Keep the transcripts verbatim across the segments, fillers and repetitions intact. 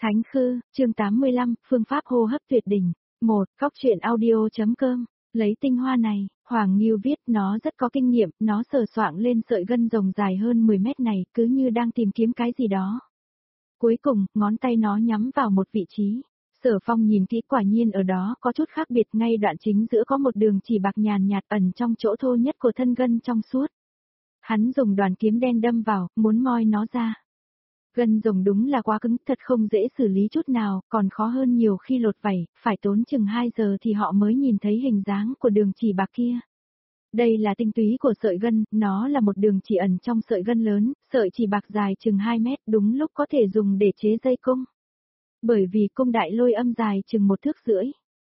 Thánh Khư, chương tám mươi lăm, phương pháp hô hấp tuyệt đỉnh. một. Cóc truyện audio.com. Lấy tinh hoa này, Hoàng Nghiêu viết nó rất có kinh nghiệm, nó sờ soạng lên sợi gân rồng dài hơn mười mét này, cứ như đang tìm kiếm cái gì đó. Cuối cùng, ngón tay nó nhắm vào một vị trí. Sở Phong nhìn kỹ, quả nhiên ở đó có chút khác biệt, ngay đoạn chính giữa có một đường chỉ bạc nhàn nhạt ẩn trong chỗ thô nhất của thân gân trong suốt. Hắn dùng đoàn kiếm đen đâm vào, muốn moi nó ra. Gân rồng đúng là quá cứng, thật không dễ xử lý chút nào, còn khó hơn nhiều khi lột vảy, phải tốn chừng hai giờ thì họ mới nhìn thấy hình dáng của đường chỉ bạc kia. Đây là tinh túy của sợi gân, nó là một đường chỉ ẩn trong sợi gân lớn, sợi chỉ bạc dài chừng hai mét, đúng lúc có thể dùng để chế dây cung. Bởi vì cung đại lôi âm dài chừng một thước rưỡi.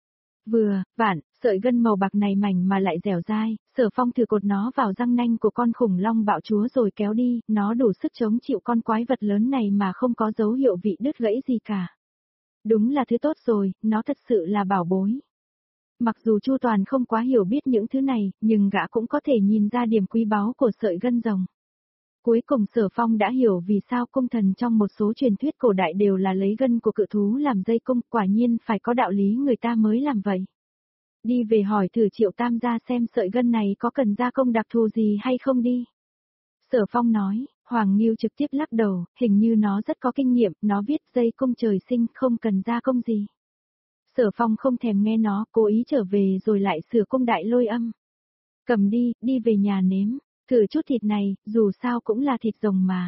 Vừa, vặn, sợi gân màu bạc này mảnh mà lại dẻo dai, Sở Phong thử cột nó vào răng nanh của con khủng long bạo chúa rồi kéo đi, nó đủ sức chống chịu con quái vật lớn này mà không có dấu hiệu vị đứt gãy gì cả. Đúng là thứ tốt rồi, nó thật sự là bảo bối. Mặc dù Chu Toàn không quá hiểu biết những thứ này, nhưng gã cũng có thể nhìn ra điểm quý báu của sợi gân rồng. Cuối cùng Sở Phong đã hiểu vì sao cung thần trong một số truyền thuyết cổ đại đều là lấy gân của cự thú làm dây cung, quả nhiên phải có đạo lý người ta mới làm vậy. Đi về hỏi thử Triệu Tam gia xem sợi gân này có cần gia công đặc thù gì hay không đi. Sở Phong nói, Hoàng Nghiêu trực tiếp lắc đầu, hình như nó rất có kinh nghiệm, nó viết dây cung trời sinh không cần gia công gì. Sở Phong không thèm nghe nó, cố ý trở về rồi lại sửa cung đại lôi âm. Cầm đi, đi về nhà nếm. Thử chút thịt này, dù sao cũng là thịt rồng mà.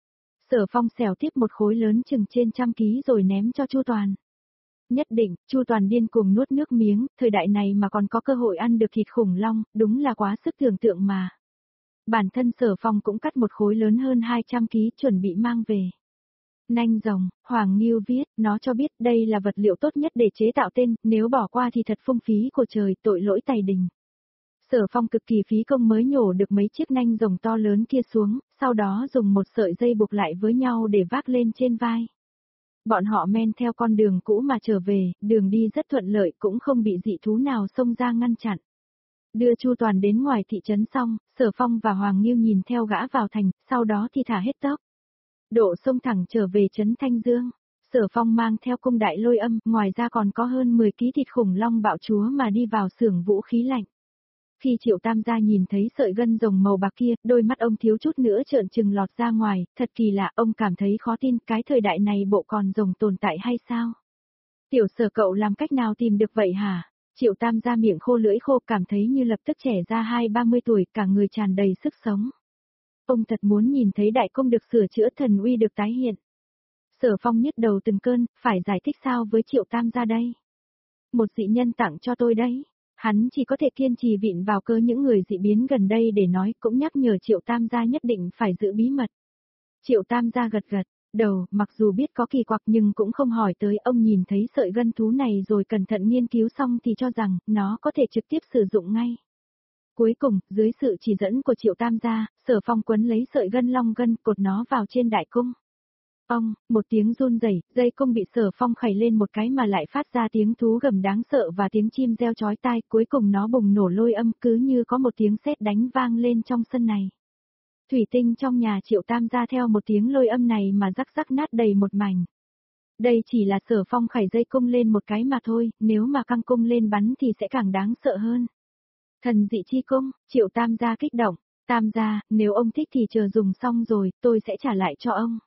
Sở Phong xẻo tiếp một khối lớn chừng trên trăm ký rồi ném cho Chu Toàn. Nhất định, Chu Toàn điên cuồng nuốt nước miếng, thời đại này mà còn có cơ hội ăn được thịt khủng long, đúng là quá sức tưởng tượng mà. Bản thân Sở Phong cũng cắt một khối lớn hơn hai trăm ký chuẩn bị mang về. Nanh rồng, Hoàng Nghiêu viết, nó cho biết đây là vật liệu tốt nhất để chế tạo tên, nếu bỏ qua thì thật phung phí của trời, tội lỗi tày đình. Sở Phong cực kỳ phí công mới nhổ được mấy chiếc nanh rồng to lớn kia xuống, sau đó dùng một sợi dây buộc lại với nhau để vác lên trên vai. Bọn họ men theo con đường cũ mà trở về, đường đi rất thuận lợi cũng không bị dị thú nào xông ra ngăn chặn. Đưa Chu Toàn đến ngoài thị trấn xong, Sở Phong và Hoàng Nghiêu nhìn theo gã vào thành, sau đó thì thả hết tốc. Độ sông thẳng trở về trấn Thanh Dương. Sở Phong mang theo cung đại lôi âm, ngoài ra còn có hơn mười ký thịt khủng long bạo chúa mà đi vào xưởng vũ khí lạnh. Khi Triệu Tam gia nhìn thấy sợi gân rồng màu bạc kia, đôi mắt ông thiếu chút nữa trợn trừng lọt ra ngoài, thật kỳ lạ, ông cảm thấy khó tin, cái thời đại này bộ còn rồng tồn tại hay sao? Tiểu Sở cậu làm cách nào tìm được vậy hả? Triệu Tam gia miệng khô lưỡi khô, cảm thấy như lập tức trẻ ra hai ba mươi tuổi, cả người tràn đầy sức sống. Ông thật muốn nhìn thấy đại công được sửa chữa, thần uy được tái hiện. Sở Phong nhức đầu từng cơn, phải giải thích sao với Triệu Tam gia đây? Một dị nhân tặng cho tôi đấy. Hắn chỉ có thể kiên trì vịn vào cơ những người dị biến gần đây để nói, cũng nhắc nhở Triệu Tam gia nhất định phải giữ bí mật. Triệu Tam gia gật gật đầu, mặc dù biết có kỳ quặc nhưng cũng không hỏi tới, ông nhìn thấy sợi gân thú này rồi cẩn thận nghiên cứu xong thì cho rằng nó có thể trực tiếp sử dụng ngay. Cuối cùng, dưới sự chỉ dẫn của Triệu Tam gia, Sở Phong quấn lấy sợi gân long gân cột nó vào trên đại cung. Ông, một tiếng run rẩy, dây cung bị Sở Phong khẩy lên một cái mà lại phát ra tiếng thú gầm đáng sợ và tiếng chim reo chói tai, cuối cùng nó bùng nổ lôi âm, cứ như có một tiếng sét đánh vang lên trong sân này. Thủy tinh trong nhà Triệu Tam gia theo một tiếng lôi âm này mà rắc rắc nát đầy một mảnh. Đây chỉ là Sở Phong khẩy dây cung lên một cái mà thôi, nếu mà căng cung lên bắn thì sẽ càng đáng sợ hơn. Thần dị chi cung, Triệu Tam gia kích động, Tam gia, nếu ông thích thì chờ dùng xong rồi, tôi sẽ trả lại cho ông.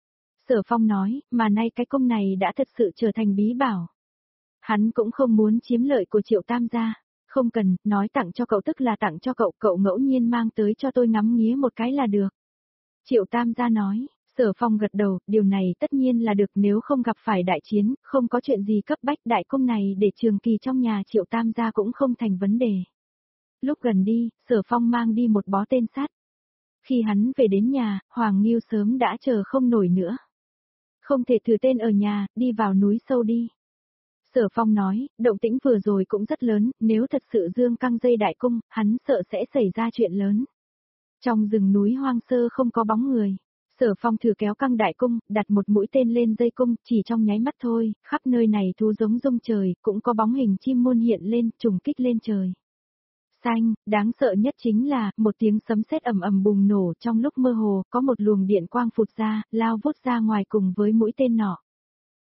Sở Phong nói, mà nay cái cung này đã thật sự trở thành bí bảo. Hắn cũng không muốn chiếm lợi của Triệu Tam gia. Không cần, nói tặng cho cậu tức là tặng cho cậu, cậu ngẫu nhiên mang tới cho tôi ngắm nghía một cái là được. Triệu Tam gia nói, Sở Phong gật đầu, điều này tất nhiên là được, nếu không gặp phải đại chiến, không có chuyện gì cấp bách, đại cung này để trường kỳ trong nhà Triệu Tam gia cũng không thành vấn đề. Lúc gần đi, Sở Phong mang đi một bó tên sắt. Khi hắn về đến nhà, Hoàng Nghiêu sớm đã chờ không nổi nữa. Không thể thử tên ở nhà, đi vào núi sâu đi. Sở Phong nói, động tĩnh vừa rồi cũng rất lớn, nếu thật sự dương căng dây đại cung, hắn sợ sẽ xảy ra chuyện lớn. Trong rừng núi hoang sơ không có bóng người. Sở Phong thử kéo căng đại cung, đặt một mũi tên lên dây cung, chỉ trong nháy mắt thôi, khắp nơi này thú giống rung trời, cũng có bóng hình chim muôn hiện lên, trùng kích lên trời. Xanh, đáng sợ nhất chính là, một tiếng sấm sét ầm ầm bùng nổ, trong lúc mơ hồ, có một luồng điện quang phụt ra, lao vút ra ngoài cùng với mũi tên nọ.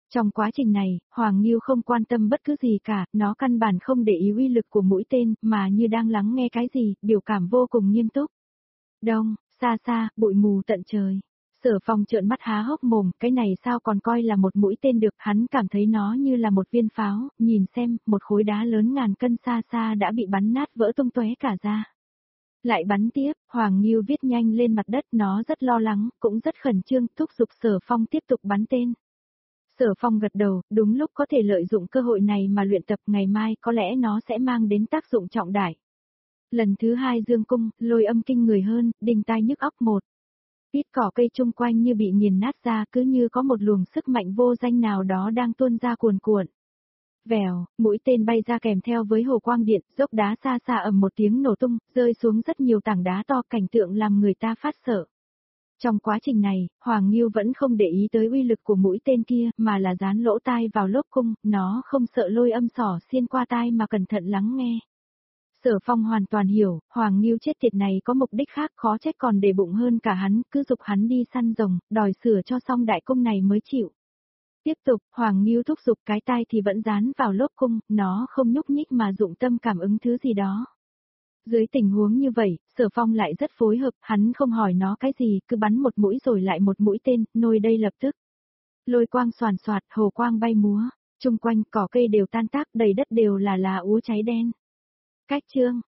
Trong quá trình này, Hoàng Nghiêu không quan tâm bất cứ gì cả, nó căn bản không để ý uy lực của mũi tên, mà như đang lắng nghe cái gì, biểu cảm vô cùng nghiêm túc. Đông, xa xa, bụi mù tận trời. Sở Phong trợn mắt há hốc mồm, cái này sao còn coi là một mũi tên được, hắn cảm thấy nó như là một viên pháo, nhìn xem, một khối đá lớn ngàn cân xa xa đã bị bắn nát vỡ tung tóe cả ra. Lại bắn tiếp, Hoàng Nghiêu viết nhanh lên mặt đất, nó rất lo lắng, cũng rất khẩn trương, thúc giục Sở Phong tiếp tục bắn tên. Sở Phong gật đầu, đúng lúc có thể lợi dụng cơ hội này mà luyện tập, ngày mai có lẽ nó sẽ mang đến tác dụng trọng đại. Lần thứ hai dương cung, lôi âm kinh người hơn, đinh tai nhức óc một. Ít cỏ cây chung quanh như bị nghiền nát ra, cứ như có một luồng sức mạnh vô danh nào đó đang tuôn ra cuồn cuộn. Vèo, mũi tên bay ra kèm theo với hồ quang điện, dốc đá xa xa ầm một tiếng nổ tung, rơi xuống rất nhiều tảng đá to, cảnh tượng làm người ta phát sợ. Trong quá trình này, Hoàng Nghiêu vẫn không để ý tới uy lực của mũi tên kia, mà là dán lỗ tai vào lốp cung, nó không sợ lôi âm sỏ xiên qua tai mà cẩn thận lắng nghe. Sở Phong hoàn toàn hiểu, Hoàng Nghiêu chết tiệt này có mục đích khác, khó trách còn để bụng hơn cả hắn, cứ giục hắn đi săn rồng, đòi sửa cho xong đại cung này mới chịu. Tiếp tục, Hoàng Nghiêu thúc giục, cái tai thì vẫn dán vào lốp cung, nó không nhúc nhích mà dụng tâm cảm ứng thứ gì đó. Dưới tình huống như vậy, Sở Phong lại rất phối hợp, hắn không hỏi nó cái gì, cứ bắn một mũi rồi lại một mũi tên, nôi đây lập tức. Lôi quang xoàn xoạt, hồ quang bay múa, chung quanh cỏ cây đều tan tác, đầy đất đều là lá úa cháy đen. Cách chương